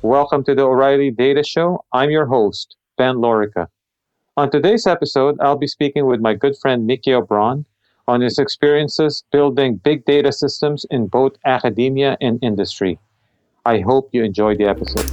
Welcome to the O'Reilly Data Show. I'm your host, Ben Lorica. On today's episode, I'll be speaking with my good friend Mickey Braun on his experiences building big data systems in both academia and industry. I hope you enjoy the episode.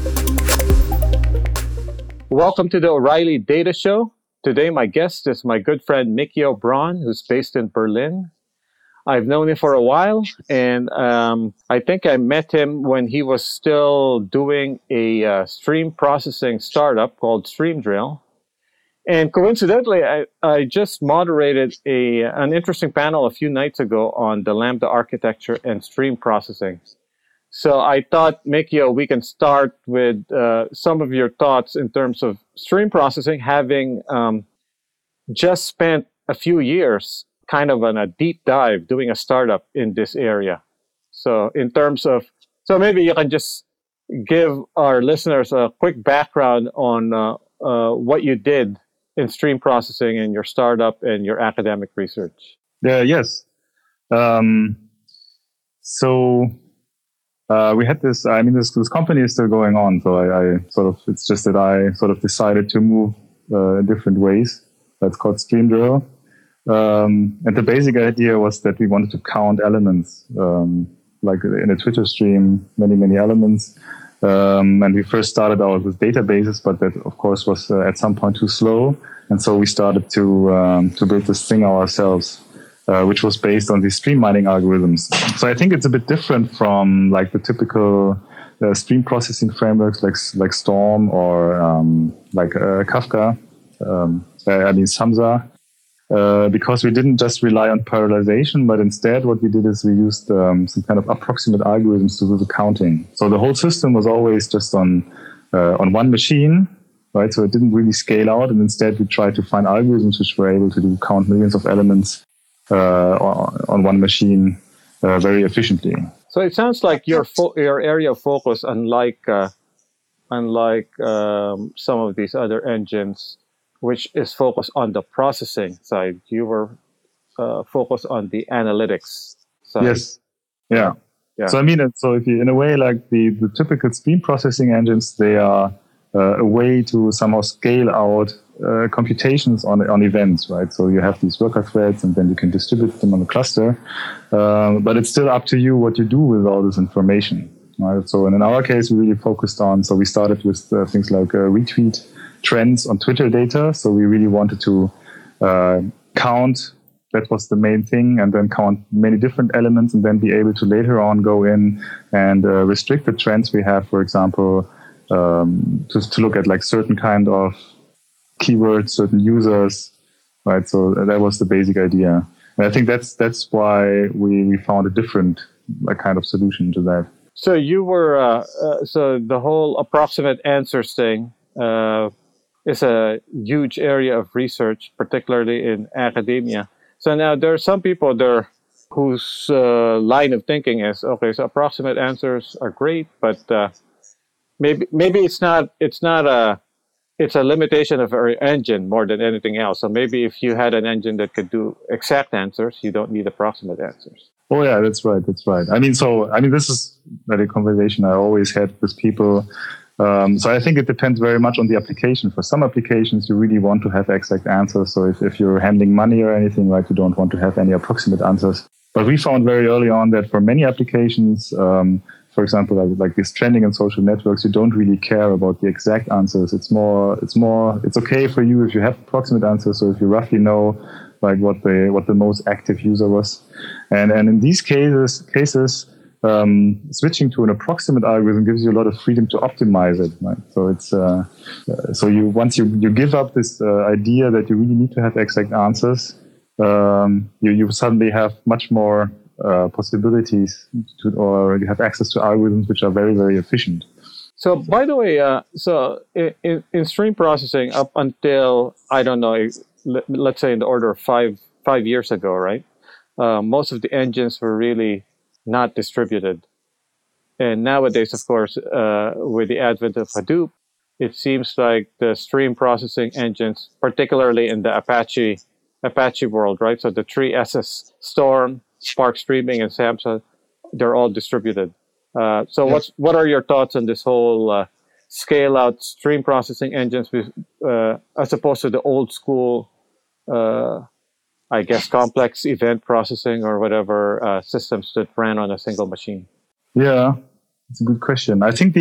Welcome to the O'Reilly Data Show. Today, my guest is my good friend Mickey Braun, who's based in Berlin. I've known him for a while, and I think I met him when he was still doing a stream processing startup called StreamDrill. And coincidentally, I just moderated an interesting panel a few nights ago on the Lambda architecture and stream processing. So I thought, Mickey, we can start with some of your thoughts in terms of stream processing, having just spent a few years kind of on a deep dive doing a startup in this area. So maybe you can just give our listeners a quick background on what you did in stream processing in your startup and your academic research. Yes. So we had this, this company is still going on. So it's just that I sort of decided to move in different ways. That's called StreamDrill. And the basic idea was that we wanted to count elements, like in a Twitter stream, many elements. And we first started out with databases, but that, of course, was at some point too slow. And so we started to build this thing ourselves, which was based on these stream mining algorithms. So I think it's a bit different from like the typical stream processing frameworks like Storm or Kafka, Samza. Because we didn't just rely on parallelization, but instead what we did is we used some kind of approximate algorithms to do the counting. So the whole system was always just on one machine, right? So it didn't really scale out, and instead we tried to find algorithms which were able to count millions of elements on one machine very efficiently. So it sounds like your area of focus, unlike some of these other engines, which is focused on the processing side. You were focused on the analytics side. Yes. Yeah. So if you, in a way, like the typical stream processing engines, they are a way to somehow scale out computations on events, right? So you have these worker threads, and then you can distribute them on the cluster. But it's still up to you what you do with all this information, right? So in our case, we really focused on. So we started with things like retweet trends on Twitter data. So we really wanted to count, that was the main thing, and then count many different elements, and then be able to later on go in and restrict the trends we have, for example, to look at like certain kind of keywords, certain users, right? So that was the basic idea. And I think that's why we found a different kind of solution to that. So you were, so the whole approximate answers thing, is a huge area of research, particularly in academia. So now there are some people there whose line of thinking is, okay, so approximate answers are great, but maybe it's a limitation of our engine more than anything else. So maybe if you had an engine that could do exact answers, you don't need approximate answers. Oh yeah, that's right. This is a conversation I always had with people. So I think it depends very much on the application. For some applications, you really want to have exact answers. So if you're handling money or anything, like, you don't want to have any approximate answers. But we found very early on that for many applications, for example, like this trending and social networks, you don't really care about the exact answers. It's okay for you if you have approximate answers. So if you roughly know like what the most active user was, and in these cases. Switching to an approximate algorithm gives you a lot of freedom to optimize it, right? So it's once you give up this idea that you really need to have exact answers, you suddenly have much more possibilities or you have access to algorithms which are very, very efficient. So by the way, in stream processing, up until, I don't know, let's say in the order of five years ago, right? Most of the engines were really not distributed. And nowadays, of course, with the advent of Hadoop, it seems like the stream processing engines, particularly in the Apache world, right? So the three S's, Storm, Spark Streaming, and Samza, they're all distributed. So what are your thoughts on this whole scale out stream processing engines with, as opposed to the old school, I guess, complex event processing or whatever systems that ran on a single machine? Yeah, it's a good question. I think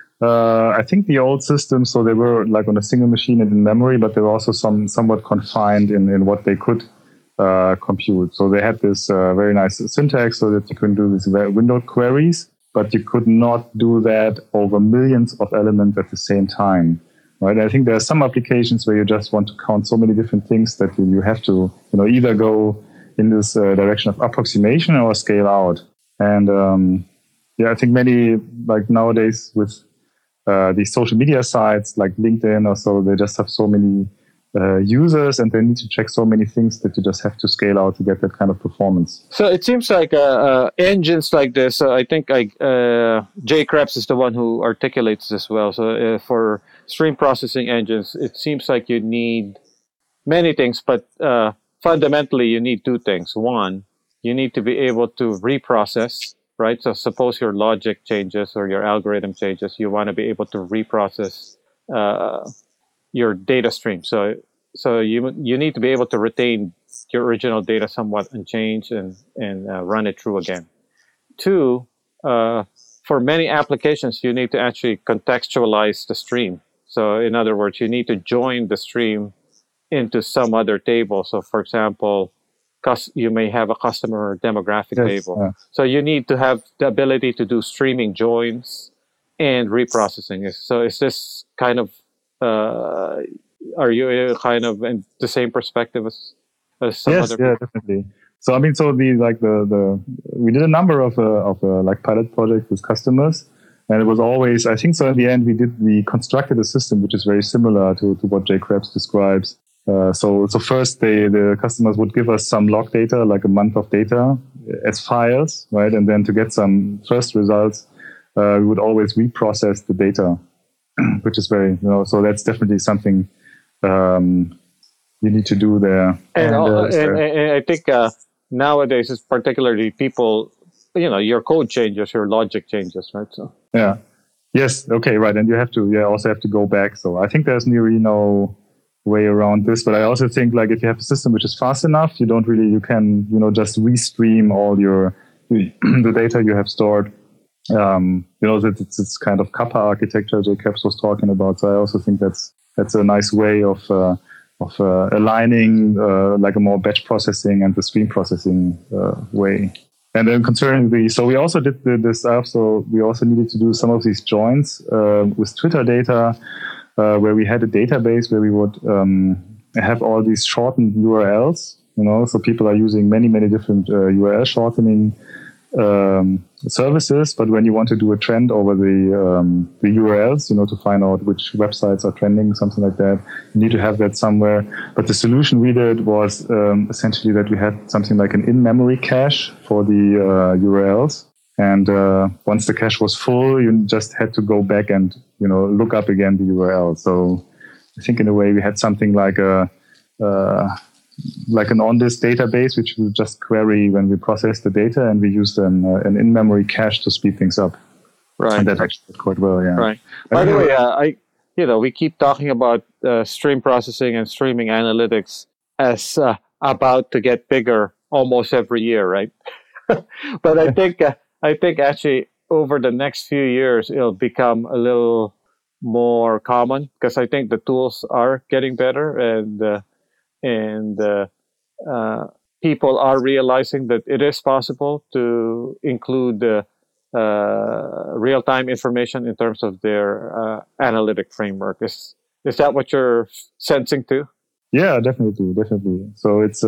the old systems, so they were like on a single machine and in memory, but they were also somewhat confined in what they could compute. So they had this very nice syntax so that you can do these window queries, but you could not do that over millions of elements at the same time. Right? I think there are some applications where you just want to count so many different things that you have to, either go in this direction of approximation or scale out. And I think many, like nowadays with these social media sites like LinkedIn or so, they just have so many users and they need to check so many things that you just have to scale out to get that kind of performance. So it seems like engines like this, I think Jay Krebs is the one who articulates this well. So for stream processing engines, it seems like you need many things, but fundamentally you need two things. One, you need to be able to reprocess, right? So suppose your logic changes or your algorithm changes, you want to be able to reprocess your data stream. So you need to be able to retain your original data somewhat unchanged and run it through again. Two, for many applications, you need to actually contextualize the stream. So in other words, you need to join the stream into some other table. So for example, you may have a customer demographic table. Yeah. So you need to have the ability to do streaming joins and reprocessing. So is this kind of are you kind of in the same perspective as some other people? Yeah, definitely. So I mean, we did a number of like pilot projects with customers, and it was always, I think, so in the end we constructed a system which is very similar to what Jay Krebs describes. So first the customers would give us some log data, like a month of data as files, right? And then to get some first results, we would always reprocess the data, which is very, so that's definitely something you need to do there. And I think nowadays, it's particularly people, your code changes, your logic changes, right? So yeah, yes, okay, right, and you have to, also have to go back. So I think there's really no way around this, but I also think like if you have a system which is fast enough, you can just restream all the data you have stored. That it's kind of Kappa architecture Jay Krebs was talking about. So I also think that's a nice way of aligning like a more batch processing and the stream processing way. And then concerning so we also did this stuff. So we also needed to do some of these joins with Twitter data, where we had a database where we would have all these shortened URLs. So people are using many different URL shortening services, but when you want to do a trend over the URLs, to find out which websites are trending, something like that, you need to have that somewhere. But the solution we did was essentially that we had something like an in-memory cache for the URLs. And once the cache was full, you just had to go back and look up again the URL. So I think in a way we had something like like an on-disk database, which we just query when we process the data, and we used an in-memory cache to speed things up. Right. And that actually worked quite well, yeah. Right. By the way, we keep talking about stream processing and streaming analytics as about to get bigger almost every year, right? But I think actually over the next few years, it'll become a little more common because I think the tools are getting better and people are realizing that it is possible to include real-time information in terms of their analytic framework. Is that what you're sensing too? Yeah, definitely. So it's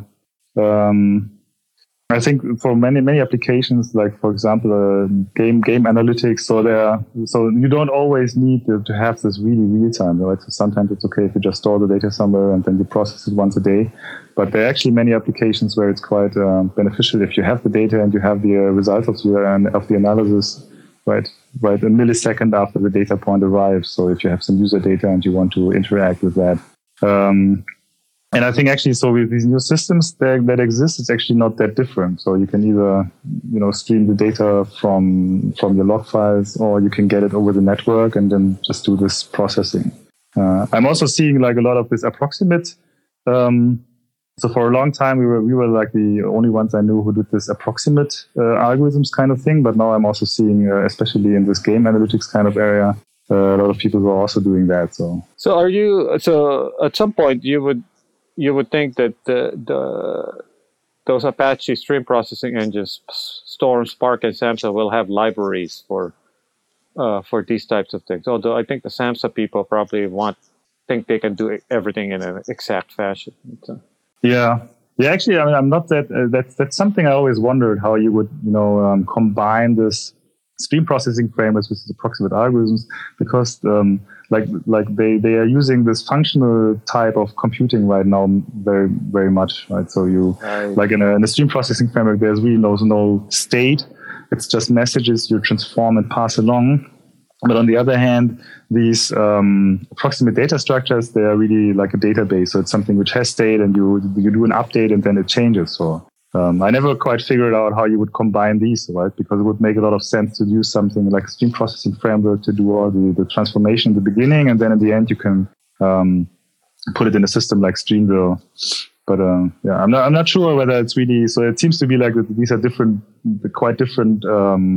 I think for many applications, like for example, game analytics, so you don't always need to have this really real time, right? So sometimes it's okay if you just store the data somewhere and then you process it once a day. But there are actually many applications where it's quite beneficial if you have the data and you have the results of the analysis, right a millisecond after the data point arrives. So if you have some user data and you want to interact with that. And I think actually, so with these new systems that exist, it's actually not that different. So you can either, stream the data from your log files, or you can get it over the network and then just do this processing. I'm also seeing like a lot of this approximate. So for a long time, we were like the only ones I knew who did this approximate algorithms kind of thing. But now I'm also seeing, especially in this game analytics kind of area, a lot of people who are also doing that. So at some point you would think that those Apache stream processing engines, Storm, Spark, and SAMHSA, will have libraries for these types of things. Although I think the SAMHSA people probably think they can do everything in an exact fashion. Yeah. Actually, I mean, I'm not that. That's something I always wondered, how you would, combine this stream processing frameworks with the approximate algorithms, because like they are using this functional type of computing right now very, very much, right? So like in a stream processing framework, there's really no state. It's just messages you transform and pass along. But on the other hand, these approximate data structures, they are really like a database. So it's something which has state, and you do an update and then it changes. So I never quite figured out how you would combine these, right? Because it would make a lot of sense to use something like a stream processing framework to do all the transformation in the beginning, and then in the end you can put it in a system like Streamville. But I'm not sure whether it's really. So it seems to be like these are quite different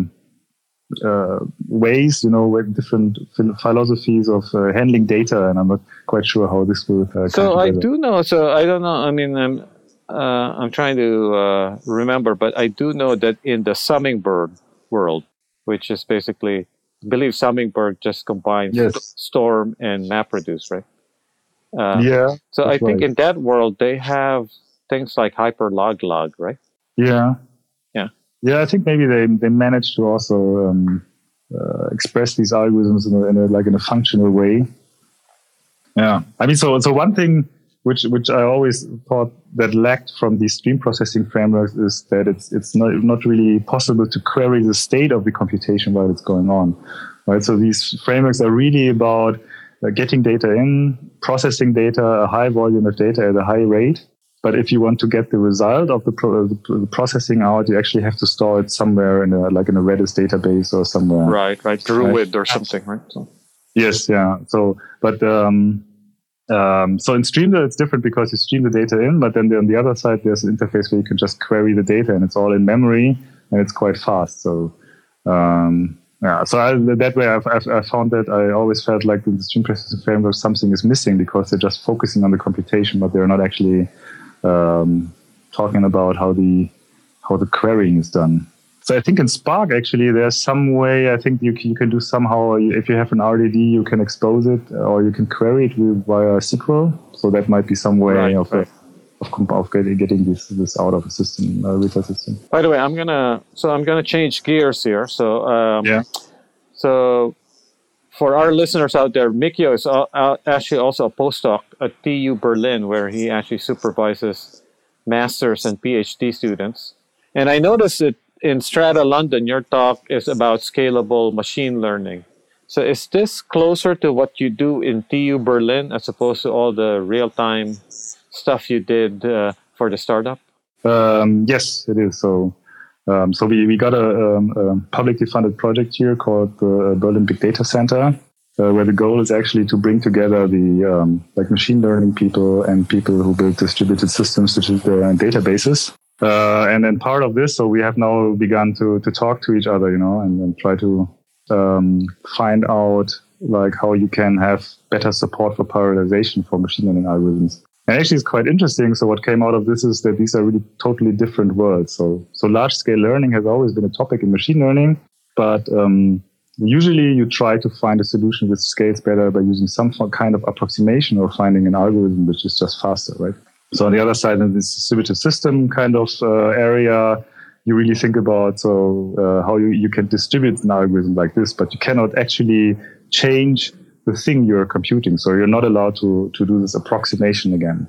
ways, with different philosophies of handling data, and I'm not quite sure how this will. So I do know. So I don't know. I mean, I'm trying to remember, but I do know that in the Summingbird world, which is basically, I believe Summingbird just combines Storm and MapReduce, right? So I think in that world they have things like hyperloglog, right? Yeah, I think maybe they managed to also express these algorithms in a functional way. Yeah, I mean, so one thing which I always thought that lacked from these stream processing frameworks is that it's not really possible to query the state of the computation while it's going on, right? So these frameworks are really about getting data in, processing data, a high volume of data at a high rate. But if you want to get the result of the processing out, you actually have to store it somewhere in a Redis database or somewhere. Right, Druid or something, right? So. Yes, yeah. So, but so in Streamlit it's different because you stream the data in, but then on the other side there's an interface where you can just query the data, and it's all in memory and it's quite fast. So that way I found that I always felt like in the stream processing framework something is missing, because they're just focusing on the computation, but they're not actually talking about how the querying is done. So I think in Spark, actually, there's some way, I think you can do somehow, if you have an RDD, you can expose it, or you can query it via SQL. So that might be some way of getting this out of a system, a retail system. By the way, I'm gonna change gears here. So So for our listeners out there, Mikio is actually also a postdoc at TU Berlin, where he actually supervises master's and PhD students. And I noticed that in Strata London, your talk is about scalable machine learning. So is this closer to what you do in TU Berlin as opposed to all the real-time stuff you did for the startup? Yes, it is. So we got a publicly funded project here called the Berlin Big Data Center, where the goal is actually to bring together the machine learning people and people who build distributed systems, and databases. And then part of this, so we have now begun to talk to each other, and try to find out how you can have better support for parallelization for machine learning algorithms. And actually, it's quite interesting. So what came out of this is that these are really totally different worlds. So large-scale learning has always been a topic in machine learning, but usually you try to find a solution which scales better by using some kind of approximation or finding an algorithm which is just faster, right? So on the other side, in this distributed system kind of area, you really think about how you can distribute an algorithm like this, but you cannot actually change the thing you're computing. So you're not allowed to do this approximation again.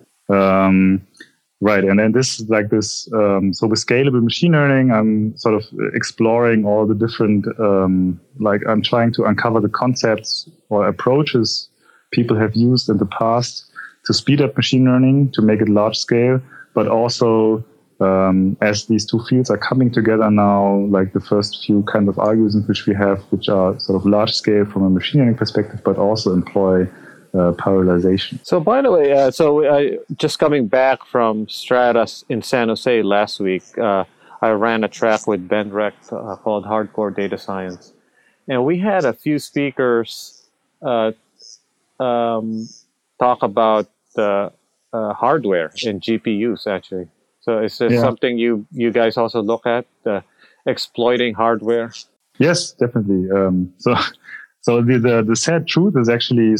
Right. And then so with scalable machine learning, I'm sort of exploring all the different, I'm trying to uncover the concepts or approaches people have used in the past to speed up machine learning, to make it large scale, but also as these two fields are coming together now, like the first few kind of algorithms which we have, which are sort of large scale from a machine learning perspective, but also employ parallelization. So, by the way, just coming back from Strata in San Jose last week, I ran a track with Ben Recht called Hardcore Data Science. And we had a few speakers talk about the hardware in GPUs, actually. So is this something you guys also look at, exploiting hardware? Yes, definitely. So the sad truth is actually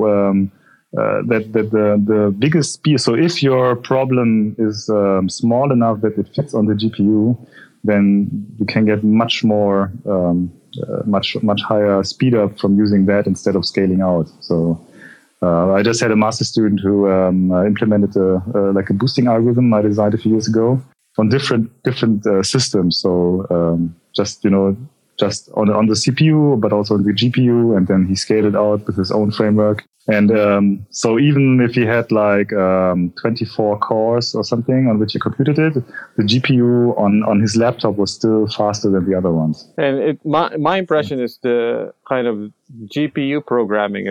that the biggest speed. So if your problem is small enough that it fits on the GPU, then you can get much more, much higher speed up from using that instead of scaling out. So I just had a master student who implemented like a boosting algorithm I designed a few years ago on different systems. So just on the CPU, but also on the GPU, and then he scaled it out with his own framework. And so even if he had like 24 cores or something on which he computed it, the GPU on his laptop was still faster than the other ones. And my impression is the kind of GPU programming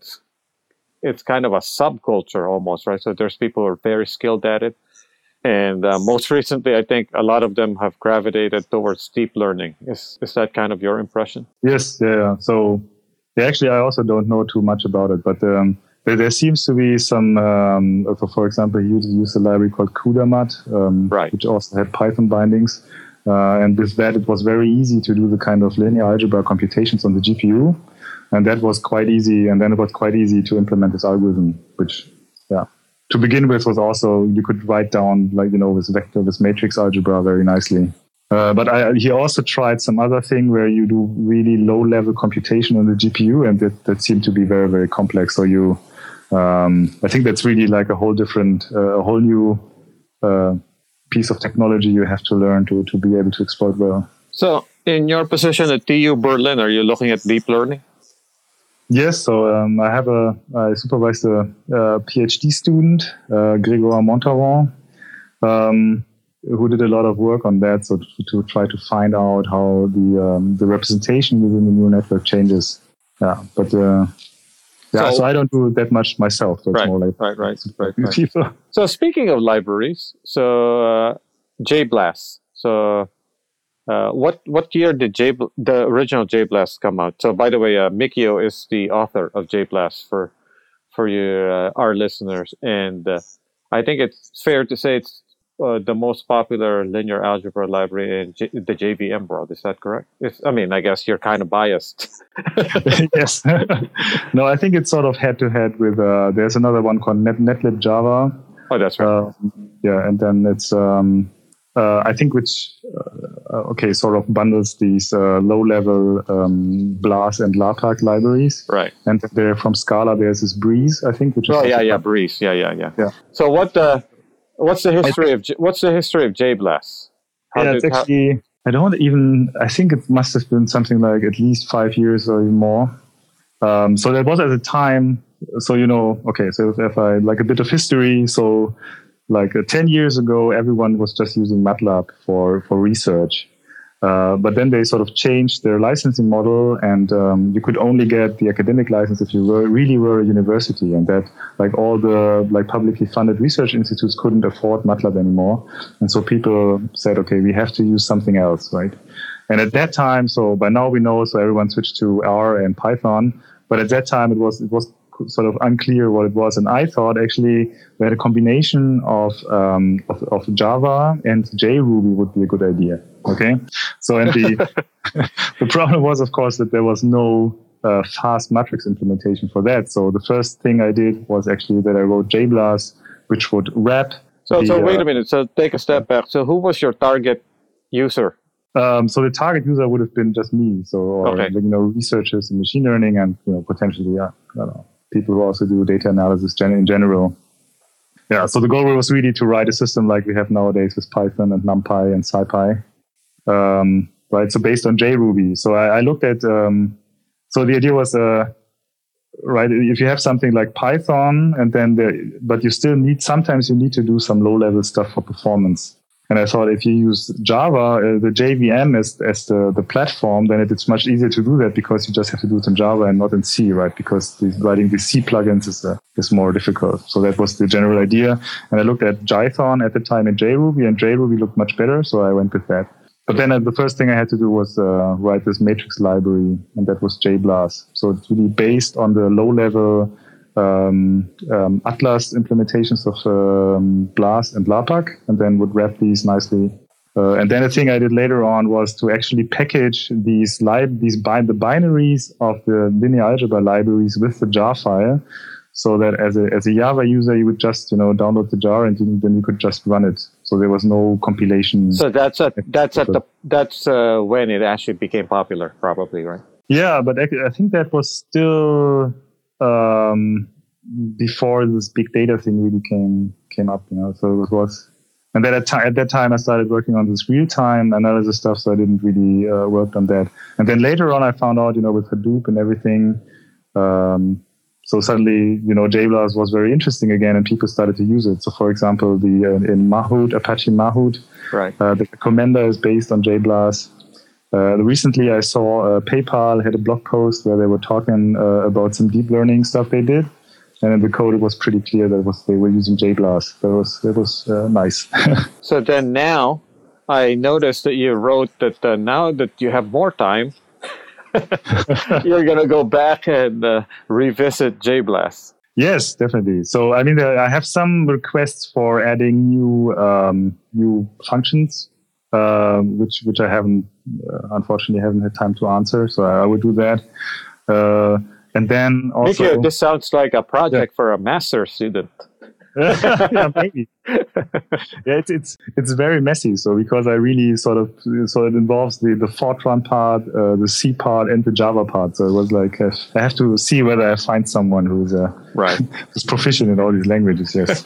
it's kind of a subculture almost, right? So there's people who are very skilled at it. And most recently, I think a lot of them have gravitated towards deep learning. Is that kind of your impression? Yes, yeah. So actually, I also don't know too much about it, but there seems to be some, for example, he used a library called CUDA-MAT, which also had Python bindings. And with that, it was very easy to do the kind of linear algebra computations on the GPU. And that was quite easy. And then it was quite easy to implement this algorithm, which, to begin with was also, you could write down, with matrix algebra very nicely. But he also tried some other thing where you do really low-level computation on the GPU, and that seemed to be very, very complex. So I think that's really like a whole new piece of technology you have to learn to be able to exploit well. So in your position at TU Berlin, are you looking at deep learning? Yes, so I supervised a PhD student, Grégoire Montaron, who did a lot of work on that, so to try to find out how the representation within the neural network changes. Yeah, but so I don't do that much myself. So it's more like right. People. So speaking of libraries, so JBLAS. So what year did the original JBLAS come out? So by the way, Mikio is the author of JBLAS for our listeners, and I think it's fair to say it's the most popular linear algebra library in the JVM world. Is that correct? I guess you're kind of biased. Yes. No, I think it's sort of head-to-head with, there's another one called Netlib Java. Oh, that's right. And then it's, I think sort of bundles these low-level BLAS and LAPACK libraries. Right. And they're from Scala. There's this Breeze, I think. Which is Breeze. Yeah. So what's the history of JBLAS? I think it must have been something like at least 5 years or even more. So that was at the time. So so if I like a bit of history, so like 10 years ago, everyone was just using MATLAB for research. But then they sort of changed their licensing model, and you could only get the academic license if you really were a university, and that like all the like publicly funded research institutes couldn't afford MATLAB anymore. And so people said, okay, we have to use something else, right? And at that time, so by now we know, so everyone switched to R and Python. But at that time, it was sort of unclear what it was, and I thought actually we had a combination of Java and JRuby would be a good idea. Okay, so and the problem was, of course, that there was no fast matrix implementation for that. So the first thing I did was actually that I wrote JBLAS, which would wrap. So wait a minute. So take a step back. So who was your target user? So the target user would have been just me. So researchers in machine learning, and potentially people who also do data analysis in general. Yeah, so the goal was really to write a system like we have nowadays with Python and NumPy and SciPy, right? So based on JRuby. So I looked at, so the idea was right? If you have something like Python, and then but you still sometimes you need to do some low-level stuff for performance. And I thought if you use Java, the JVM as the platform, then it's much easier to do that because you just have to do it in Java and not in C, right? Because writing the C plugins is more difficult. So that was the general idea. And I looked at Jython at the time in JRuby, and JRuby looked much better, so I went with that. But then the first thing I had to do was write this matrix library, and that was JBLAS. So it's really based on the low-level Atlas implementations of BLAS and LAPACK, and then would wrap these nicely. And then the thing I did later on was to actually package the binaries of the linear algebra libraries with the jar file, so that as a Java user, you would just download the jar and then you could just run it. So there was no compilation. So that's when it actually became popular, probably, right? Yeah, but I think that was still before this big data thing really came up. So it was. And then at that time, I started working on this real-time analysis stuff, so I didn't really work on that. And then later on, I found out, with Hadoop and everything. So suddenly, JBLAS was very interesting again, and people started to use it. So, for example, in Mahout, Apache Mahout, right. The Commander is based on JBLAS. Recently, I saw PayPal had a blog post where they were talking about some deep learning stuff they did. And in the code, it was pretty clear that they were using JBLAS. That was nice. So then now, I noticed that you wrote that now that you have more time, you're going to go back and revisit JBLAS. Yes, definitely. So, I have some requests for adding new functions, which I unfortunately haven't had time to answer. So I would do that. And then also, Mickey, this sounds like a project for a master student. Yeah, maybe. Yeah, it's very messy. So because I really so it involves the Fortran part, the C part, and the Java part. So it was like I have to see whether I find someone who's who's proficient in all these languages. Yes.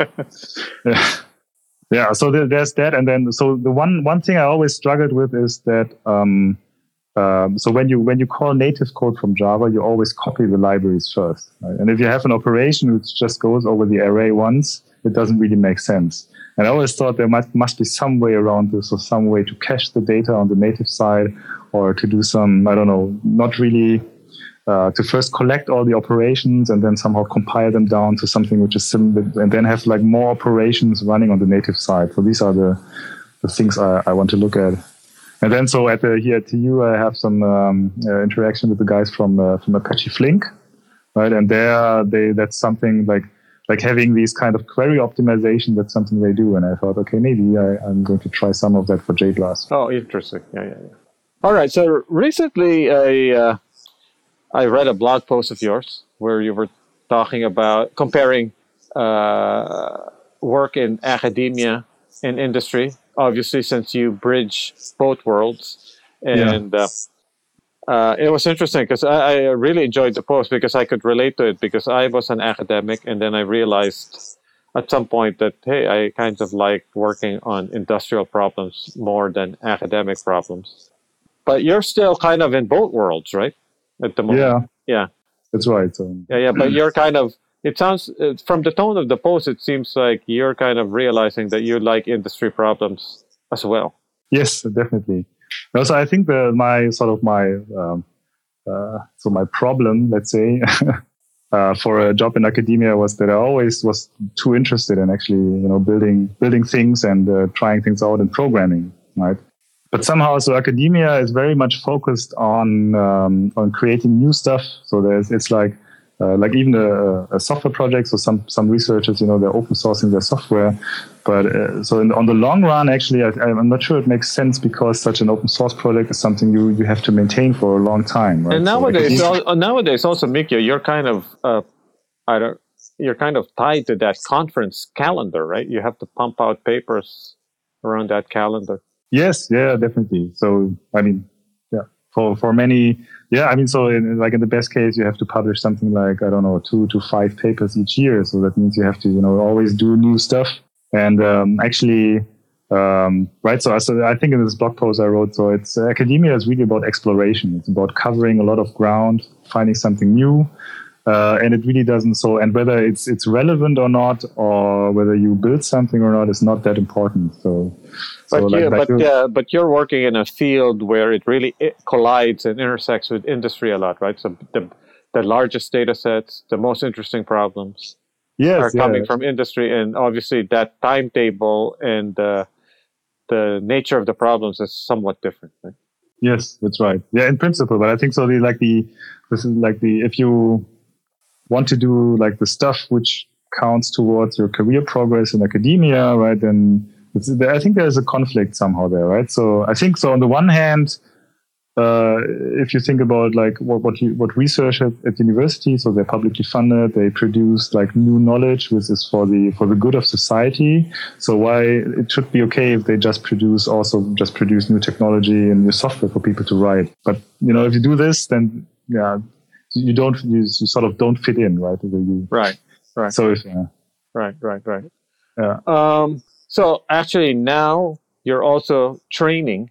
Yeah. So there's that, and then so the one thing I always struggled with is that. So when you call native code from Java, you always copy the libraries first. Right? And if you have an operation which just goes over the array once, it doesn't really make sense. And I always thought there must be some way around this, or some way to cache the data on the native side, or to do some, not really, to first collect all the operations and then somehow compile them down to something which is similar, and then have like more operations running on the native side. So these are the things I want to look at. And then, so here at TU, I have some interaction with the guys from Apache Flink, right? And that's something like having these kind of query optimization. That's something they do. And I thought, okay, maybe I'm going to try some of that for JBLAS. Oh, interesting. Yeah. All right. So recently, I read a blog post of yours where you were talking about comparing work in academia and industry. Obviously, since you bridge both worlds. And it was interesting because I really enjoyed the post because I could relate to it, because I was an academic, and then I realized at some point that, hey, I kind of like working on industrial problems more than academic problems. But you're still kind of in both worlds, right? At the moment. Yeah. That's right. Yeah, but you're kind of... It sounds, from the tone of the post, it seems like you're kind of realizing that you like industry problems as well. Yes, definitely. Also, I think my problem, let's say, for a job in academia was that I always was too interested in actually, building things and trying things out in programming, right? But somehow, so academia is very much focused on creating new stuff. So it's like even a software project. So some researchers, they're open sourcing their software. But on the long run, actually, I'm not sure it makes sense, because such an open source project is something you have to maintain for a long time. Right? And nowadays, also, Mikio, you're kind of tied to that conference calendar, right? You have to pump out papers around that calendar. Yes, yeah, definitely. So for many. Yeah, so in the best case, you have to publish something like, 2 to 5 papers each year. So that means you have to, always do new stuff. And right. So I think in this blog post I wrote, so it's academia is really about exploration. It's about covering a lot of ground, finding something new. And it really doesn't. So, and whether it's relevant or not, or whether you build something or not, is not that important. But you're working in a field where it collides and intersects with industry a lot, right? So the largest data sets, the most interesting problems are coming from industry, and obviously that timetable and the nature of the problems is somewhat different, right? Yes, that's right. Yeah, in principle, but I think so. If you want to do like the stuff which counts towards your career progress in academia, right? Then I think there's a conflict somehow there, right? So I think so. On the one hand, if you think about like what research at university, so they're publicly funded, they produce like new knowledge, which is for the good of society. So why it should be okay if they just produce new technology and new software for people to write. But if you do this, then you sort of don't fit in, right? Right. So Right. Yeah. So actually now you're also training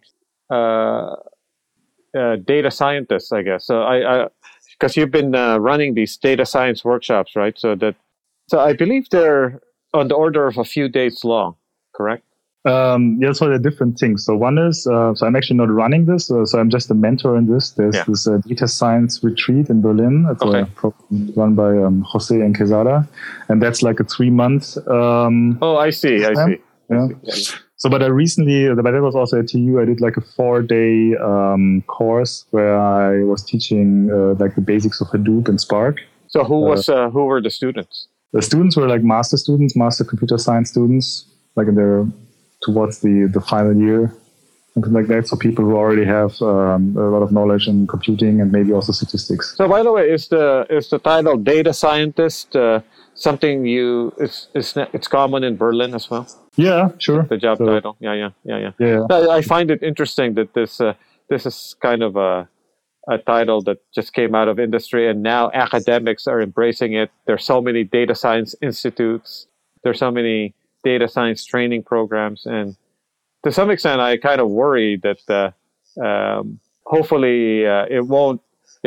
data scientists, I guess. So because you've been running these data science workshops, right? So I believe they're on the order of a few days long, correct? So they're different things. So one is, so I'm actually not running this. So I'm just a mentor in this. There's this data science retreat in Berlin. It's run by Jose and Quesada. And that's like a 3-month. I see. Yeah. So, but I recently, but that was also at TU. I did like a 4-day course where I was teaching like the basics of Hadoop and Spark. So who were the students? The students were like master computer science students, like towards the final year, something like that. So people who already have a lot of knowledge in computing and maybe also statistics. So by the way, is the title data scientist something it's common in Berlin as well? Yeah, sure. The job title. Yeah. I find it interesting that this is kind of a title that just came out of industry, and now academics are embracing it. There's so many data science institutes. There's so many data science training programs, and to some extent, I kind of worry that hopefully it won't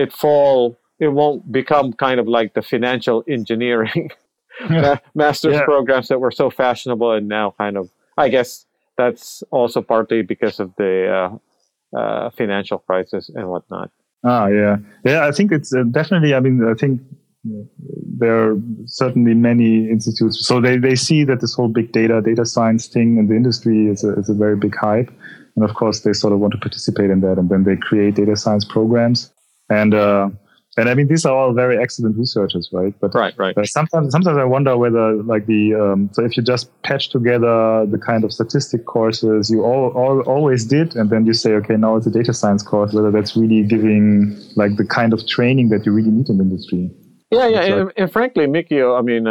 become kind of like the financial engineering master's programs that were so fashionable, and now kind of, I guess that's also partly because of the financial crisis and whatnot. Yeah. I think it's definitely. I mean, I think there are certainly many institutes. So they see that this whole big data science thing in the industry is a very big hype, and of course they sort of want to participate in that, and then they create data science programs. And I mean, these are all very excellent researchers, right? But right. Sometimes I wonder whether, like so if you just patch together the kind of statistic courses you always did, and then you say, okay, now it's a data science course, whether that's really giving like the kind of training that you really need in the industry. Yeah. And frankly, Mikio, I mean,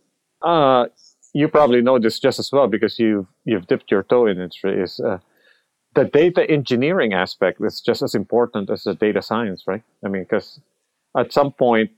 you probably know this just as well because you've dipped your toe in it. Is the data engineering aspect is just as important as the data science, right? I mean, because at some point,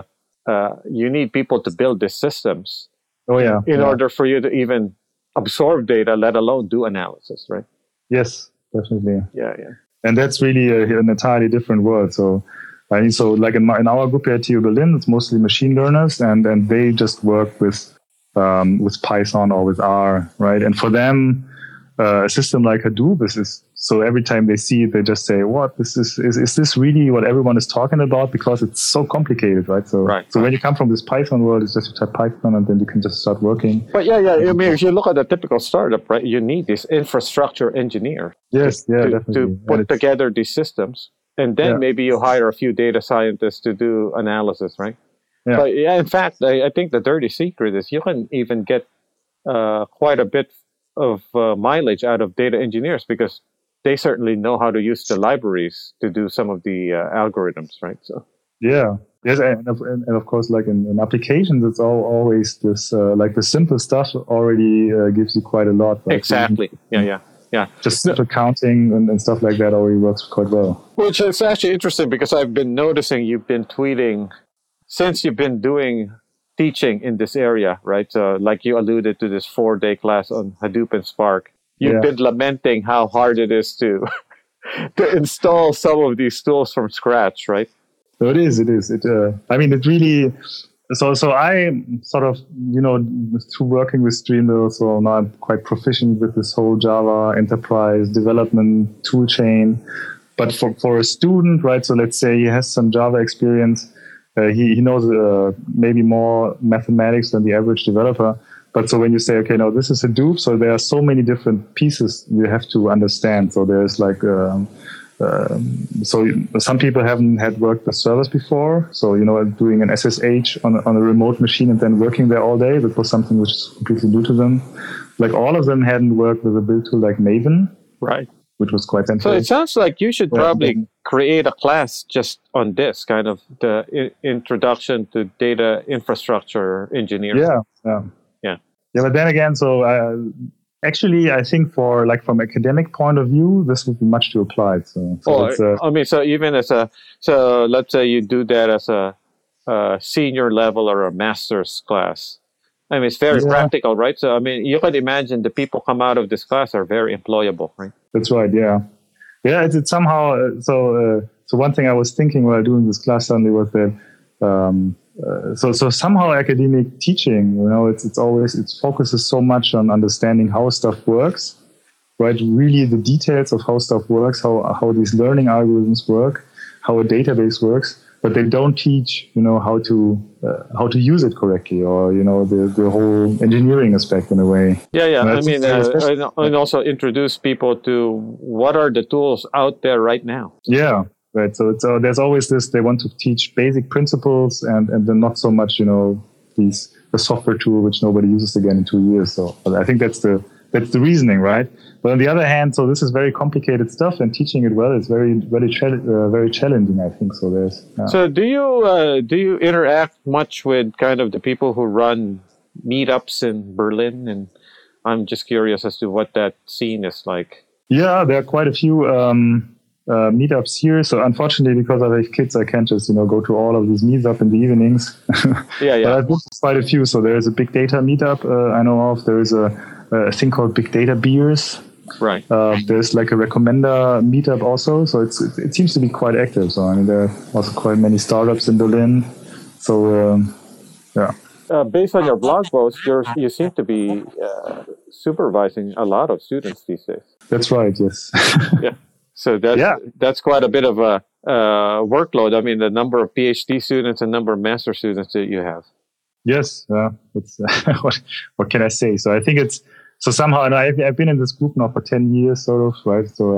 you need people to build these systems. In order for you to even absorb data, let alone do analysis, right? Yes, definitely. Yeah. And that's really an entirely different world. So like in our group here at TU Berlin, it's mostly machine learners, and they just work with Python or with R, right? And for them, a system like Hadoop is so every time they see it, they just say, "What is this really what everyone is talking about?" Because it's so complicated, right? So when you come from this Python world, it's just you type Python and then you can just start working. But I mean, if you look at a typical startup, right, you need this infrastructure engineer. To put together these systems, and then maybe you hire a few data scientists to do analysis, right? Yeah. But in fact, I think the dirty secret is you can even get quite a bit of mileage out of data engineers because they certainly know how to use the libraries to do some of the algorithms, right? So yes, and of course, like in applications, it's always this like the simple stuff already gives you quite a lot. Right? Exactly. Yeah. Just simple counting and stuff like that already works quite well. Which is actually interesting because I've been noticing you've been tweeting since you've been doing teaching in this area, right? So like you alluded to this 4-day class on Hadoop and Spark. You've been lamenting how hard it is to install some of these tools from scratch, right? So it is. I mean, it really. So I sort of, through working with Streamlit, so now I'm quite proficient with this whole Java enterprise development tool chain. But for a student, right? So let's say he has some Java experience. He knows maybe more mathematics than the average developer. But so when you say, okay, now this is Hadoop, so there are so many different pieces you have to understand. So there's like, so some people haven't had worked with servers before. So, doing an SSH on a remote machine and then working there all day, that was something which is completely new to them. Like all of them hadn't worked with a build tool like Maven. Right. Which was quite interesting. So it sounds like you should probably create a class just on this kind of the introduction to data infrastructure engineering. Yeah. But then again, so actually, I think from academic point of view, this would be much too applied. So even so let's say you do that as a senior level or a master's class. I mean, it's very practical, right? So, I mean, you can imagine the people come out of this class are very employable, right? That's right, yeah. Yeah, it's somehow, so one thing I was thinking while doing this class suddenly was that, so somehow academic teaching, it focuses so much on understanding how stuff works, right? Really the details of how stuff works, how these learning algorithms work, how a database works. But they don't teach, how to use it correctly, or the whole engineering aspect in a way. Yeah. I mean, and also introduce people to what are the tools out there right now. Yeah, right. So there's always this. They want to teach basic principles, and then not so much, the software tool which nobody uses again in 2 years. So I think that's the reasoning, right? But on the other hand, so this is very complicated stuff, and teaching it well is very challenging, I think. So there's. So do you interact much with kind of the people who run meetups in Berlin? And I'm just curious as to what that scene is like. Yeah, there are quite a few meetups here. So unfortunately, because I have kids, I can't just go to all of these meetups in the evenings. Yeah. But I've booked quite a few. So there is a big data meetup I know of. There is a thing called Big Data Beers. Right. There's like a recommender meetup also, so it seems to be quite active. So I mean, there are also quite many startups in Berlin. So yeah. Based on your blog post, you seem to be supervising a lot of students these days. That's right. Yes. Yeah. So that's quite a bit of a workload. I mean, the number of PhD students and number of master students that you have. Yes. It's what can I say? So I think it's. So somehow, and I've been in this group now for 10 years, sort of, right? So,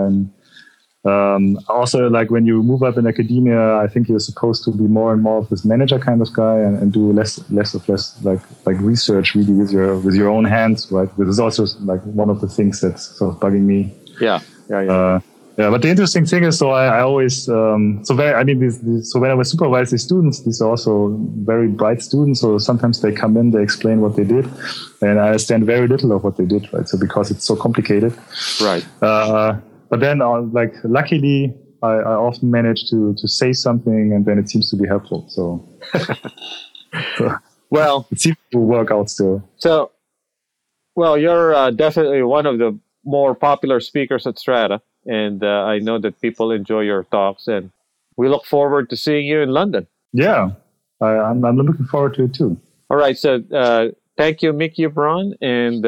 and also, like when you move up in academia, I think you're supposed to be more and more of this manager kind of guy, and do less like research really with your own hands, right? This is also like one of the things that's sort of bugging me. Yeah. But the interesting thing is, so I always, so when I was supervising these students, these are also very bright students. So sometimes they come in, they explain what they did, and I understand very little of what they did, right? So because it's so complicated. Right. But then, luckily, I often manage to say something, and then it seems to be helpful. So, well, it seems to work out still. So, well, you're definitely one of the more popular speakers at Strata. And I know that people enjoy your talks, and we look forward to seeing you in London. Yeah, I'm looking forward to it too. All right, so thank you, Mikio Braun, and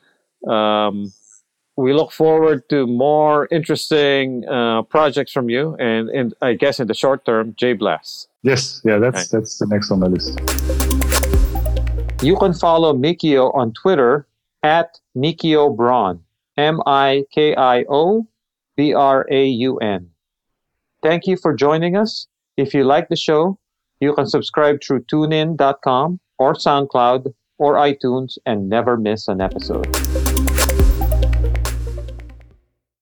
we look forward to more interesting projects from you, and I guess in the short term, JBLAS. Yes, yeah, that's the next on my list. You can follow Mikio on Twitter at Mikio Braun, MIKIO BRAUN. Thank you for joining us. If you like the show, you can subscribe through TuneIn.com or SoundCloud or iTunes and never miss an episode.